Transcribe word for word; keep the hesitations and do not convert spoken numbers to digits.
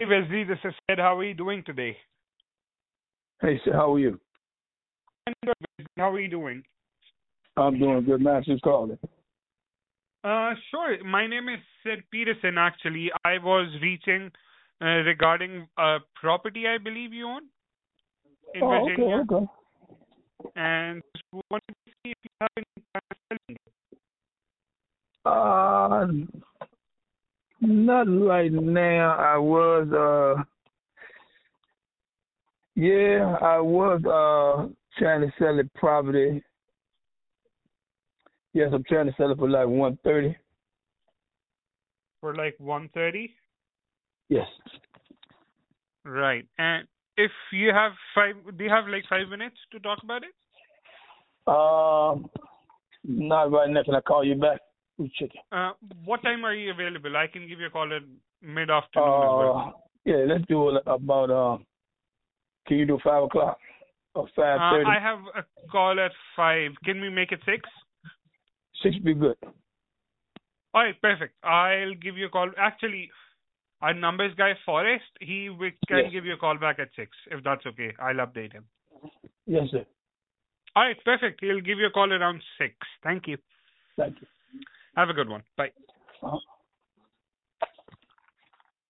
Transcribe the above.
Hey Wesley, this is Sid. How are you doing today? Hey, sir, how are you? I'm good, Wesley. How are you doing? I'm doing good, man. Who's calling? Uh, sure. My name is Sid Peterson. Actually, I was reaching uh, regarding a property I believe you own in Oh, okay, Virginia, okay. and just wanted to see if you have any plans selling it. Uh, not right now. I was, uh, yeah, I was, uh, trying to sell the property. Yes, I'm trying to sell it for like one thirty. For like one thirty. Yes. Right. And if you have five, do you have like five minutes to talk about it? Um, not right now. Can I call you back? Who's checking? Uh, what time are you available? I can give you a call at mid-afternoon as well. Uh, yeah, let's do it about, uh, can you do five o'clock or five Uh, thirty? I have a call at five. Can we make it six? Six be good. All right, perfect. I'll give you a call. Actually, our numbers guy, Forrest, he we can Yes. give you a call back at six, if that's okay. I'll update him. Yes, sir. All right, perfect. He'll give you a call around six. Thank you. Thank you. Have a good one. Bye. Uh-huh.